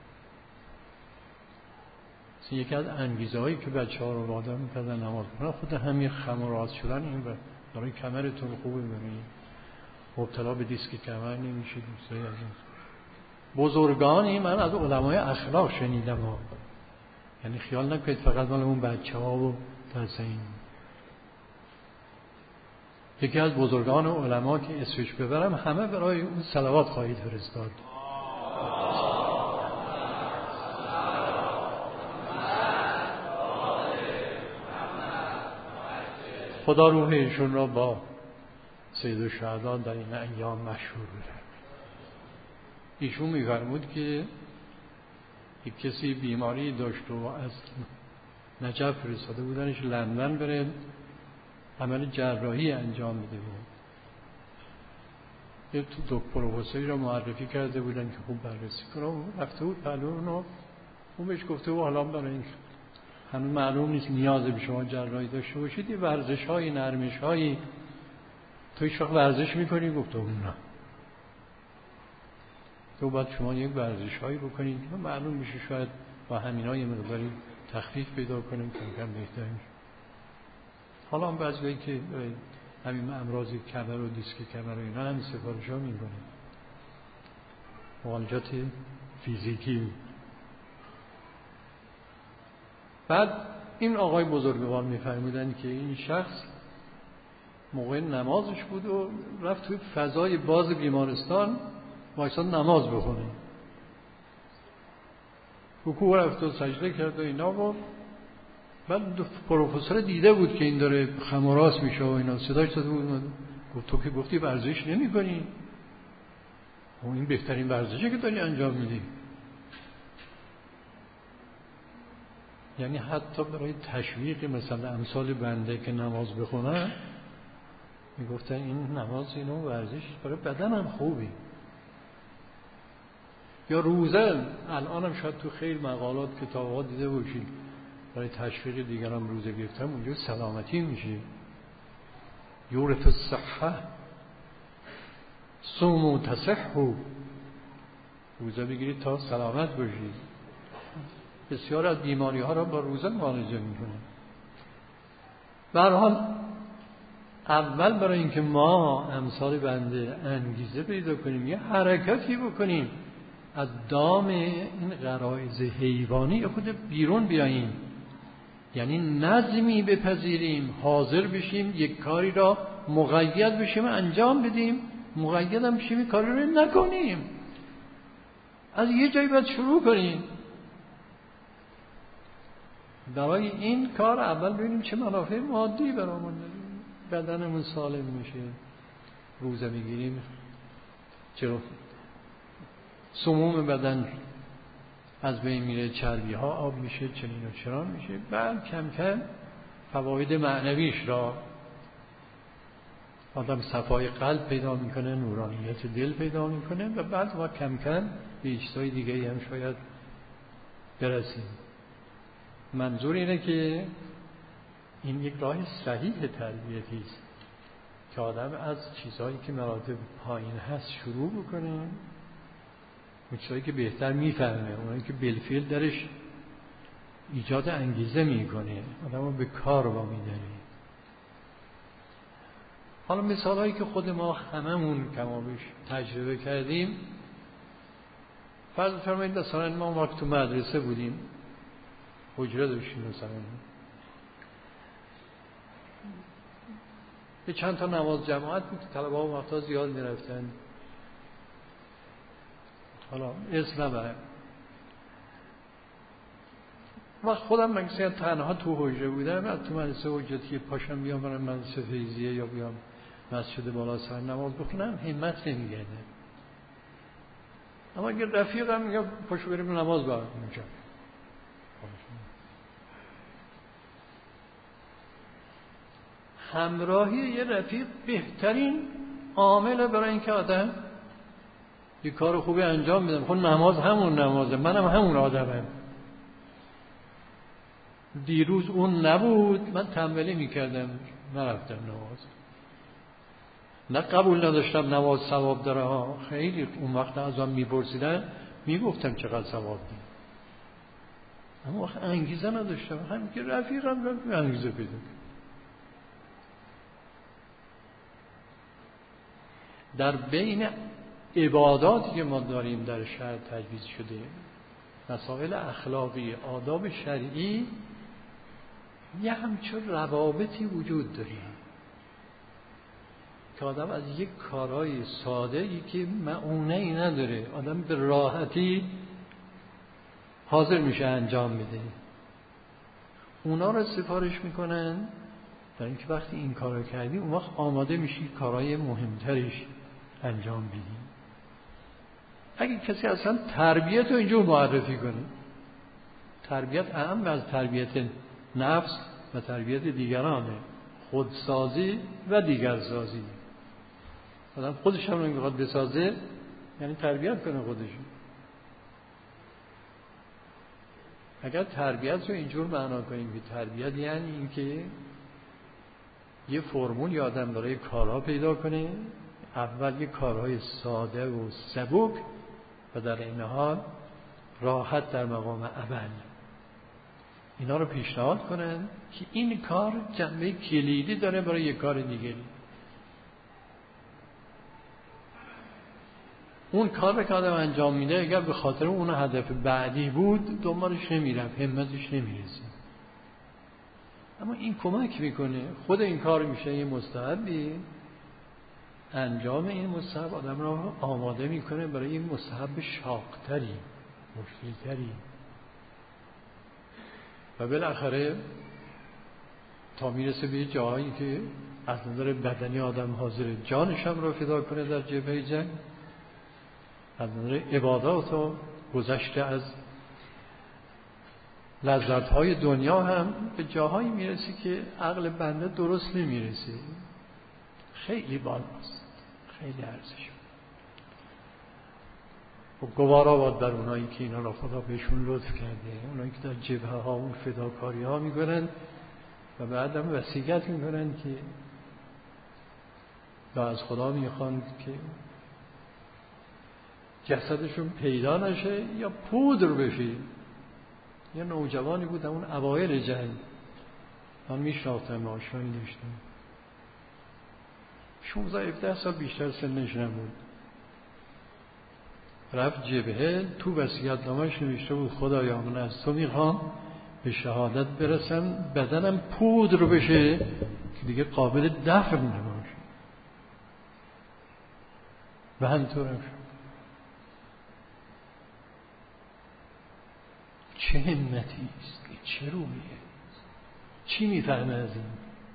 یکی از انگیزه‌هایی که بچه‌ها رو وادار می‌کردن نماز بخونن خود همین خم و راست شدن، این برای کمرتون خوبه، برای مبتلا به دیسک کمر نمیشید. دوستای عزیز، بزرگانی من از علمای اخلاق شنیدم ها. یعنی خیال نکنید فقط مال اون بچه‌ها و تسین. یکی از بزرگان علما که اسمش ببرم همه برای اون صلوات خواهید فرستاد. خدا روح ایشون را با سید الشهدا در این ایام مشهور بده. ایشون می‌فرمود که یک کسی بیماری داشت و از نجف فرستاده بودنش لندن بره عمل جراحی انجام بده بود. یه تو پروفسوری را معرفی کرده بودن که خوب بررسی کنه. رفته بود پلو اونو، اون بهش گفته بود حالا برای این هنوز معلوم نیست نیاز به شما جراحی داشته باشید، یه ورزش‌های نرمش‌هایی تو هیچ وقت ورزش می‌کنی؟ گفته بود نه. تو باید شما یک ورزش‌هایی بکنید که معلوم میشه شاید با همینا یه مقداری تخفیف پیدا کنیم کم کم بهتر میشه. حالا هم بعضی که همین امراض کمر و دیسک کمر و اینا هم سفارش‌ها می‌کنه. معالجات فیزیکی. بعد این آقای بزرگوار می‌فرمودن که این شخص موقع نمازش بود و رفت توی فضای باز بیمارستان وایساد نماز بخونه. رکوع رفت و سجده کرد و اینا و بعد پروفسور دیده بود که این داره خم و راست میشه و اینا صداش داده بود. گفت تو که گفتی ورزش نمی‌کنی. و این بهترین ورزشی که داری انجام میدی. یعنی حتی برای تشویق مثلا امثال بنده که نماز بخونه میگفتن این نماز اینو ورزش برای بدنم خوبی. یا روزه الانم شاید تو خیلی مقالات کتابات دیده باشید برای تشویق دیگران روزه گرفتن اونجا سلامتی میشه. یورث الصحه صوموا تصحوا، روزه بگیرید تا سلامت باشید. بسیار از بیماری ها را با روزه معالجه میکنه. به هر حال اول برای اینکه ما امثال بنده انگیزه پیدا کنیم یه حرکتی بکنیم از دام این غرایز حیوانی خود بیرون بیاییم، یعنی نظمی بپذیریم، حاضر بشیم یک کاری را مقید بشیم انجام بدیم، مقید هم بشیم کاری را نکنیم. از یه جایی باید شروع کنیم. برای این کار اول ببینیم چه منافع مادی برامون داره. بدنمون سالم میشه، روزه میگیریم، چرا سموم بدن از بین میره، چربی ها آب میشه، چنین و چران میشه. بعد کم کم فواید معنویش را آدم صفای قلب پیدا میکنه، نورانیت دل پیدا میکنه و بعد ما کم کم به چیزهای دیگه هم شاید برسیم. منظور اینه که این یک راه صحیح تربیتی است که آدم از چیزهایی که مراتب پایین هست شروع بکنه، اون چیزهایی که بهتر میفهمه، اونایی که بالفعل درش ایجاد انگیزه میکنه، آدم رو به کار وامیداره. حالا مثالهایی که خود ما هممون کمابیش تجربه کردیم، فرض فرمایید مثلا ما وقت تو مدرسه بودیم، حجره داشتیم، مثلا یه چند تا نماز جماعت بود، طلبه ها وقتا زیاد میرفتن، حالا اسم نبرم. وقت خودم مگه تنها تو حجره بودم، بعد تو مدرسه حجتی پاشم بیام برم مدرسه فیضیه یا بیام مسجد بالا سر نماز بخونم همت نمیگرده. اما اگر رفیقم میگم پاشو بریم نماز بخونیم اونجا، همراهی یه رفیق بهترین عامل برای اینکه آدم یه کار خوبی انجام بدم. خب نماز همون نمازه، منم همون آدمم. دیروز اون نبود، من تنبلی میکردم، نرفتم نماز. نه قبول نداشتم نماز ثواب داره ها، خیلی اون وقت از من میپرسیدن میگفتم چقدر ثواب داره، اما وقت انگیزه نداشتم. همین که رفیقم انگیزه پیدا کرد. در بین عباداتی که ما داریم در شرع تجویز شده، مسائل اخلاقی، آداب شرعی، یه همچون روابطی وجود داره. که آدم از یک کارهای ساده ای که معونه‌ای نداره آدم به راحتی حاضر میشه انجام میده، اونا رو سفارش میکنن برای اینکه وقتی این کارو کردی اون وقت آماده میشی کارهای مهمترش انجام بدی. اگه کسی اصلا تربیت رو اینجور معرفی کنه، تربیت اهم از تربیت نفس و تربیت دیگرانه، خودسازی و دیگرسازی. آدم خودش هم نمیخواد بسازه، یعنی تربیت کنه خودش. اگر تربیت رو اینجور معنا کنیم که تربیت یعنی این که یه فرمول یا آدم برای کارها پیدا کنه، اول یه کارهای ساده و سبک و در این حال راحت در مقام عمل اینا رو پیشنهاد کنن که این کار جنبه کلیدی داره برای یک کار دیگری. اون کار رو که آدم انجام میده اگر به خاطر اون هدف بعدی بود دنبالش نمیرفت، همتش نمیرسه. اما این کمک میکنه، خود این کار میشه یه مستحبی، انجام این مستحب آدم رو آماده میکنه برای این مستحب شاقتری، مشکلتری و بالاخره تا میرسه به جایی که از نظر بدنی آدم حاضر جانش هم رو فدا کنه در جبهه جنگ، از نظر عبادات و گذشته از لذت‌های دنیا هم به جاهایی میرسی که عقل بنده درست نمیرسه. خیلی بالاست، خیلی ارزش. و گوارا باد بر اونایی که اینا را خدا بهشون لطف کرده، اونایی که در جبهه ها اون فداکاری ها میکنن و بعد هم وصیت میکنن که یا از خدا میخوان که جسدشون پیدا نشه یا پودر بشه. یه نوجوانی بود اون اوایل جنگ، من میشناختم، آشنایی داشتم، 16-17 سال بیشتر سنش نبود، رفت جبهه، تو وصیت‌نامه‌اش نوشته بود خدایا من از تو میخوام به شهادت برسم بدنم پودر بشه که دیگه قابل دفن نباشه. و همینطور هم شد. چه همتی است، چه رویه، چی میفهمه از این؟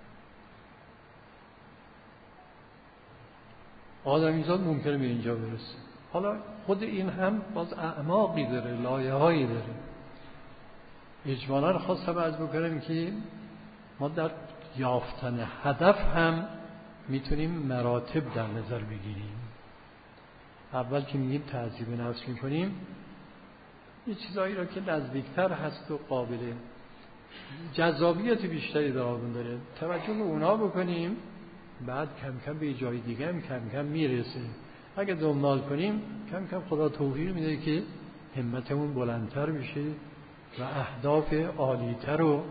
آدمیزاد ممکنه به اینجا برسه. حالا خود این هم باز اعماقی داره، لایه هایی داره. اجمالا خواستم عرض بکنم که ما در یافتن هدف هم میتونیم مراتب در نظر بگیریم. اول که میگیم تعذیب نفس میکنیم، یه چیزایی را که نزدیکتر هست و قابل جذابیت بیشتری داره توجه به اونا بکنیم، بعد کم کم به جای دیگه هم کم کم میرسه. اگه دنبال کنیم کم کم خدا توفیق میده که همتمون بلندتر بشه و اهداف عالیتر و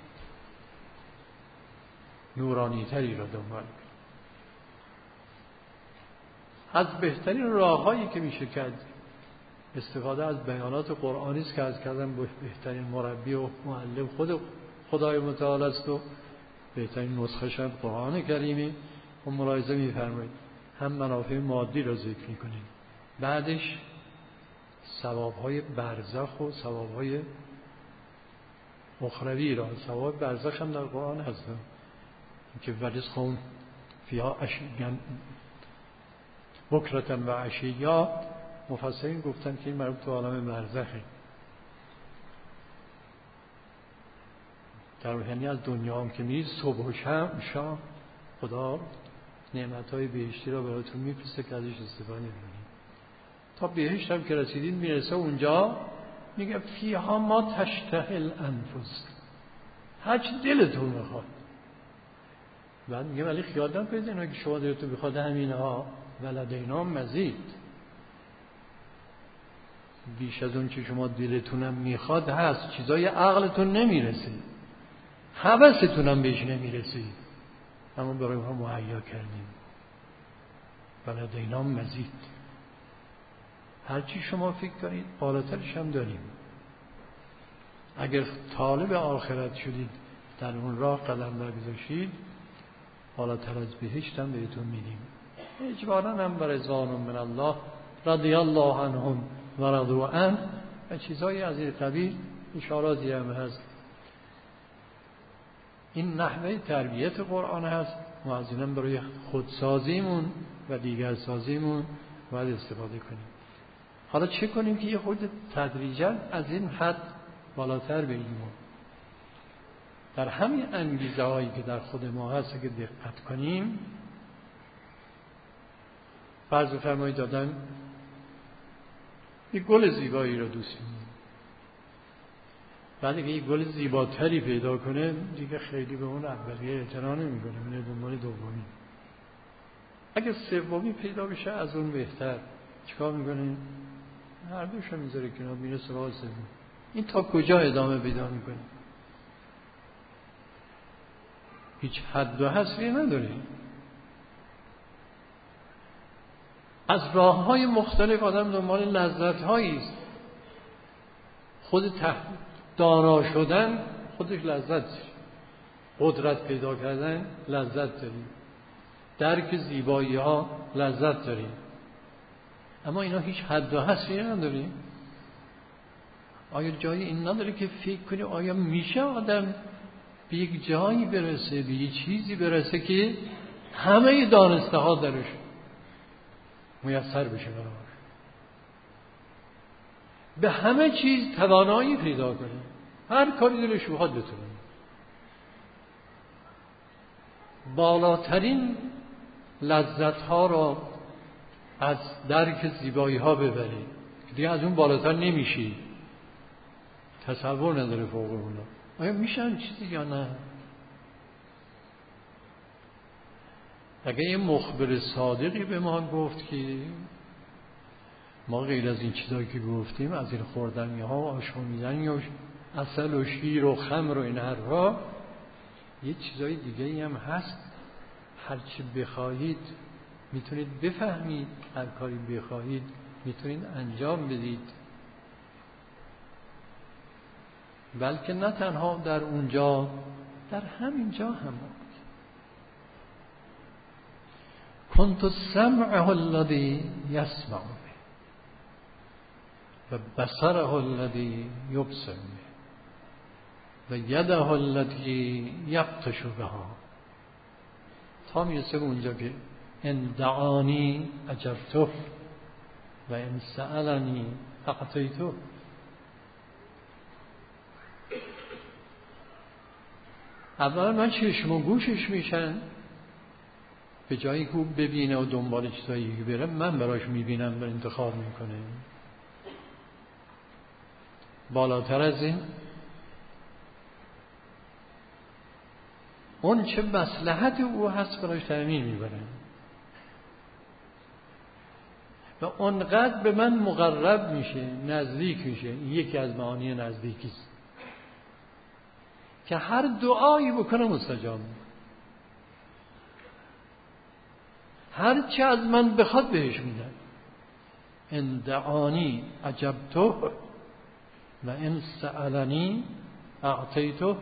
نورانیتری را دنبال کنیم. از بهترین راههایی که میشه کرد استفاده از بیانات قرآنی است که از کردن بهترین مربی و معلم خود خدای متعال است و بهترین نسخه هم قرآن کریمه. و ملاحظه می‌فرمایید هم منافع مادی را ذکر می‌کنیم، بعدش ثواب‌های برزخ و ثواب‌های اخروی را. ثواب برزخ هم در قرآن هست که ورزقهم فیها عشیا بکرة و عشیا. مفسرین گفتن که این مربوط به عالم برزخه، در یعنی از دنیا هم که میرید صبح و شام خدا نعمت‌های بهشتی را براتون میفرسته که ازش استفاده کنید. تا بهشت هم که رسیدید میرسه اونجا میگه فیها ما تشتهی الانفس، هر چی دلتون میخواد. بعد میگه ولی خیال نکنید اینا که شما دلتون بخواد همینها ولدینا مزید، بیش از اون که شما دلتونم میخواد هست، چیزای عقلتون نمیرسه، هوستونم بهش نمیرسه، اما برای ما مهیا کردیم ولدینا مزید. هرچی شما فکر کنید بالاترش هم داریم. اگر طالب آخرت شدید در اون راه قدم برگذاشتید بالاتر از بهشت هم بهتون میدیم. اجباراً هم برای رضوان من الله رضی الله عنهم و رضوا عنه و چیزایی از این قبیل اشاراتی هم هست. این نحوه تربیت قرآن هست. ما از اینم برای خودسازیمون و دیگر سازیمون باید استفاده کنیم. حالا چه کنیم که یه خود تدریجاً از این حد بالاتر بریم؟ در همین انگیزه هایی که در خود ما هست که دقت کنیم، فرض فرمایید آدم یک گل زیبایی را دوست می‌داره، بعد که یک گل زیباتری پیدا کنه دیگه خیلی به اون اولیه اعتنا نمی‌کنه، میره دنبال دومی. اگه سومی پیدا بشه از اون بهتر، چیکار می‌کنه؟ هر دوشو میذاره کنار، میره سراغ سوم. این تا کجا ادامه پیدا می‌کنه؟ هیچ حد و حصری نداره. از راه‌های مختلف آدم دنبال لذت‌هایی است. خود دانا شدن خودش لذت، قدرت پیدا کردن لذت داریم، درک زیبایی‌ها لذت داریم، اما اینا هیچ حد و حصری نداریم. آیا جایی این نداره که فکر کنی آیا میشه آدم به یک جایی برسه، به یک چیزی برسه که همه دانسته ها درش میسر بشه براش، به همه چیز توانایی پیدا کنه، هر کاری دلش بخواد بتونه، بالاترین لذت ها را از درک زیبایی ها ببری که دیگه از اون بالاتر نمیشی، تصور نداره فوق اونا. آیا میشن چیزی یا نه؟ اگه یه مخبر صادقی به ما گفت که ما غیر از این چیزایی که گفتیم، از این خوردنی ها و آشامیدنی و عسل و شیر و خمر و این حرفا، یه چیزای دیگه هم هست، هرچی بخواهید میتونید بفهمید، هر کاری بخواهید میتونید انجام بدید، بلکه نه تنها در اونجا، در همین جا هم. کنت سمعه الذی یسمع به و بصره الذی یبصر به و یده التي یبطش بها، تا میرسه به اونجا که ان دعانی اجبته و ان سألنی اعطیته. اولا من چشم و گوشش میشن، به جایی که او ببینه و دنبال چیزایی که بره من براش میبینم و انتخاب میکنه. بالاتر از این اون چه مصلحت او هست براش تأمین میبره و اونقدر به من مقرب میشه، نزدیک میشه. یکی از معانی نزدیکی است که هر دعایی بکنه مستجاب، هر چه از من بخواد بهش میدم. ان دعانی اجبته و ان سألنی اعطیته.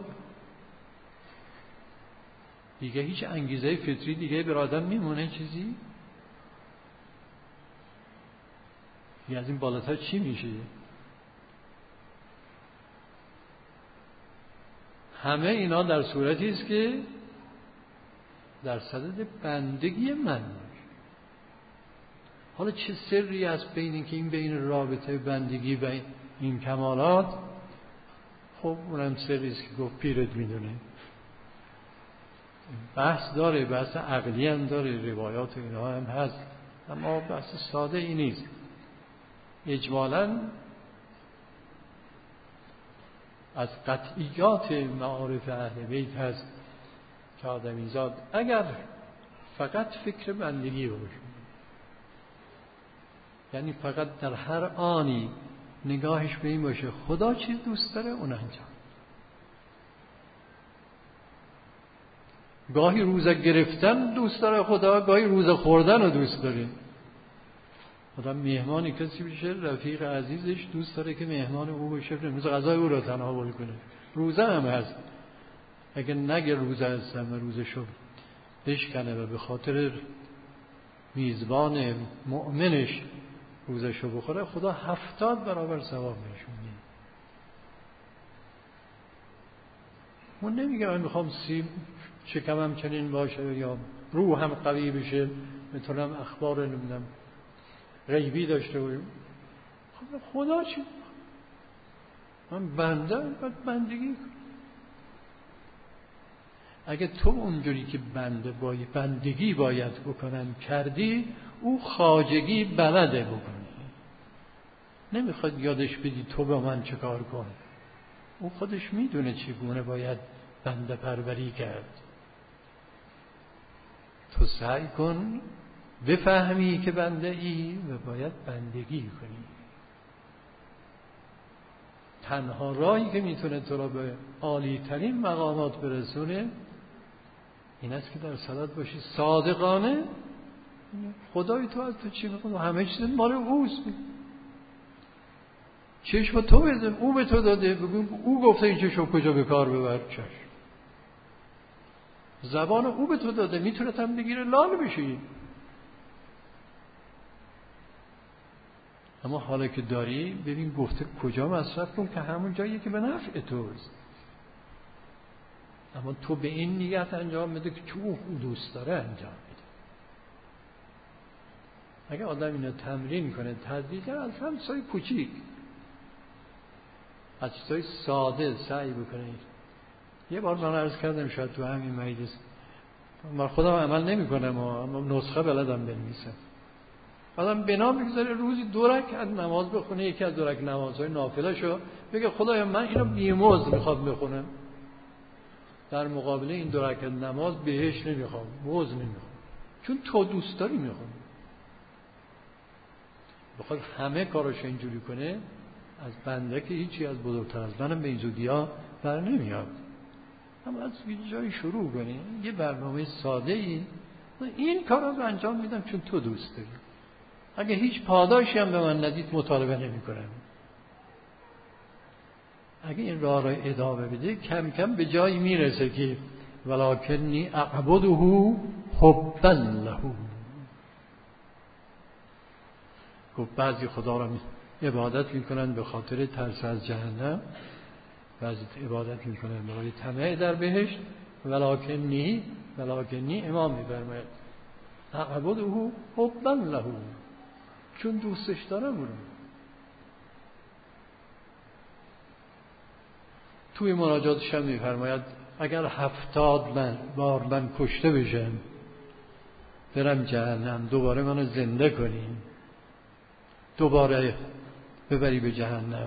دیگه هیچ انگیزه فطری دیگه بر آدم میمونه چیزی؟ دیگه از این بالاتر چی میشه؟ همه اینا در صورتی است که در صدد بندگی من. حالا چه سری است بین که این بین رابطه بندگی و این کمالات؟ خب اونم سری است که گفت پیرت میدونه. بحث داره، بحث عقلی هم داره، روایات اینا هم هست، اما بحث ساده ای نیست. اجمالاً از قطعیات معارف اهل بیت هست که آدمیزاد اگر فقط فکر بندگی باشه، یعنی فقط در هر آنی نگاهش به این باشه خدا چی دوست داره اون انجام. گاهی روزه گرفتن دوست داره خدا، گاهی روزه خوردن رو دوست داره. آدم مهمانی کسی بشه، رفیق عزیزش دوست داره که مهمان او بشه، مثل غذای او رو تناول کنه. روزه هم هست، اگه نگه روزه هستم و روزه شد بشکنه و به خاطر میزبان مؤمنش روزشو بخوره، خدا 70 برابر ثواب نشون میده. من نمیگم من میخوام شکمم چنین باشه یا روحم قوی بشه میتونم اخبار نمیدونم غیبی داشته باشم. خدا چی؟ من بنده باید بندگی کنم. اگه تو اونجوری که بندگی باید بکنم کردی، او خواجگی بلده بکنی. نمیخواد یادش بدی تو با من چه کار کن. او خودش میدونه چگونه باید بنده پروری کرد. تو سعی کن بفهمی که بنده ای و باید بندگی کنی. تنها راهی که میتونه تو را به عالی ترین مقامات برسونه این است که در صلات باشی صادقانه. خدای تو از تو چی میکنه؟ همه چیز مال اوست. چشم تو بزن، او به تو داده، بگو او گفته این چشم کجا به کار ببر. چشم زبان او به تو داده، میتونه هم بگیره لال بشی. اما حالا که داری ببین گفته کجا مصرف کن که همون جایی که به نفع توست. اما تو به این نیت انجام بده که او دوست داره انجام بده. اگه آدم اینو تمرین کنه تدریجا از هم چیزای کوچیک، از چیزای ساده سعی بکنه. یه بار من عرض کردم شاید تو همین مجلس، من خودم عمل نمی کنم اما نسخه بلدم بنویسم. آدم بنا بگذاره روزی 2 رکعت نماز بخونه، یکی از 2 رکعت نمازهای نافله شو، بگه خدایا من اینو بی‌مزد میخوام بخونم، در مقابل این 2 رکعت نماز بهش نمیخوام، مزد نمیخوام، چون تو دوست داری میخوام. بخواد همه کارش اینجوری کنه، از بنده که هیچی از بزرگتر از منم به این زودی‌ها بر نمیاد. اما از یه جایی شروع کنی، یه برنامه ساده ای، این کار رو انجام میدم چون تو دوست داری. اگه هیچ پاداشی هم به من ندید مطالبه نمی کنم. اگه این راه را ادامه بده کم کم به جایی میرسه که ولکنی اعبده حبا له. گفت بعضی خدا را عبادت میکنن به خاطر ترس از جهنم، بعضی عبادت میکنن برای طمع در بهشت. ولکنی امام میفرماید اعبده حبا له، چون دوستش دارم او رو. توی مناجاتش هم میفرماید اگر 70 بار من کشته بشم برم جهنم، دوباره منو زنده کنی، دوباره ببری به جهنم،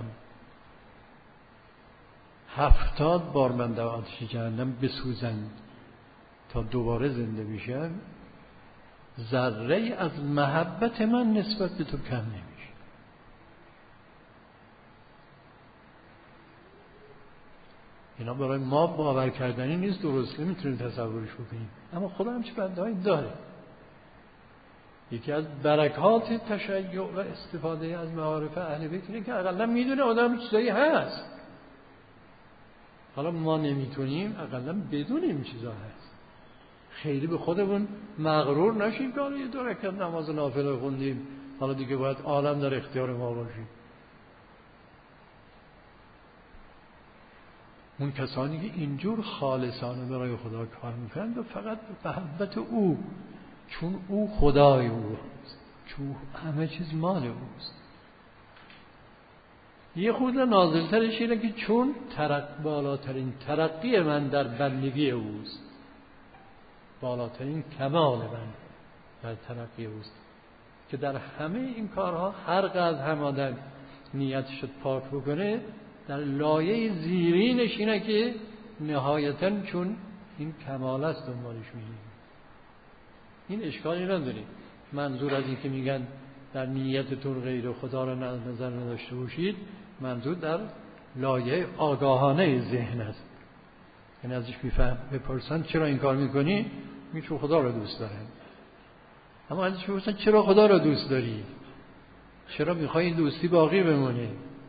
70 بار من در آتش جهنم بسوزن تا دوباره زنده بشم، ذره از محبت من نسبت به تو کم نمیشه. اینا برای ما باور کردنی نیست، درست نمیتونیم تصورش بکنیم، اما خدا هم چه بنده‌هایی داره. یکی از برکات تشیع و استفاده از معارف اهل بیت اینه که اقلا میدونه آدم چیزایی هست. حالا ما نمیتونیم، اقلا بدونیم چیزا هست. خیلی به خودمون مغرور نشیم که حالا یه 2 رکعت نماز نافله خوندیم حالا دیگه باید عالم در اختیار ما باشیم. اون کسانی که اینجور خالصانه برای خدا کار میکنند و فقط به محبت او، چون او خدای اوست، چون همه چیز مال اوست. یه خود نازلترش اینه که چون بالاترین ترقی من در بندگی اوست، بالاترین کمال من در ترقی اوست، که در همه این کارها هر قدر هم آدم نیتش پاک بکنه، در لایه زیرینش اینه که نهایتاً چون این کمال است دنبالش می‌گیریم. این اشکالی نداره. منظور از این که میگن در نیتتون غیر خدا را نظر نداشته باشید، منظور در لایه آگاهانه ذهن است. یعنی ازش بپرسن چرا این کار میکنی؟ میگه چون خدا را دوست دارم. اما ازش بپرسن چرا خدا را دوست داری؟ چرا میخوای این دوستی باقی بمونه؟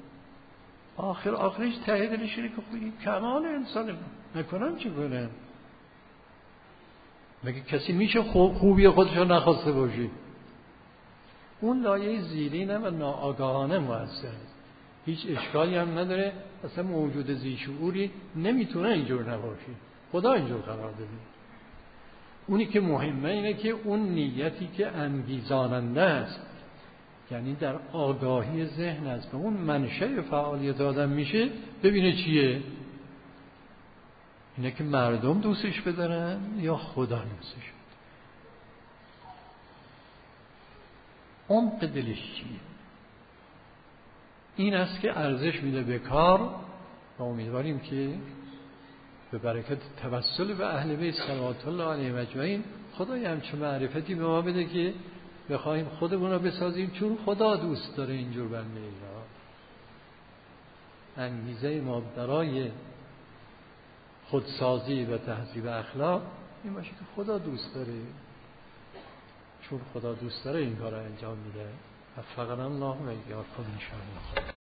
آخرش ته دلش اینه که خب این کمال انسانه، نکنم چی کنم؟ مگه کسی میشه خوبی خودش رو نخواسته باشه؟ اون لایه زیرینه و ناآگاهانه مؤثر است. هیچ اشکالی هم نداره، اصلا موجود ذی‌شعوری نمیتونه اینجور نباشه، خدا اینجور قرار داده. اونی که مهمه اینه که اون نیتی که انگیزاننده است، یعنی در آگاهی ذهن است، به اون منشأ فعالیت آدم میشه، ببینه چیه؟ اینه که مردم دوستش بدارن یا خدا دوستش بداره. عمق دلش چیه؟ این است که ارزش میده به کار و امیدواریم که به برکت توسل به اهل بیت صلوات الله علیهم اجمعین خدای همچون معرفتی به ما بده که بخوایم خودمون رو بسازیم، چون خدا دوست داره اینجور بنده اینا. انگیزه ما برای خودسازی و تهذیب اخلاق این باشه که خدا دوست داره، چون خدا دوست داره این کار رو انجام میده. وفقنا الله و ایاکم ان شاء الله.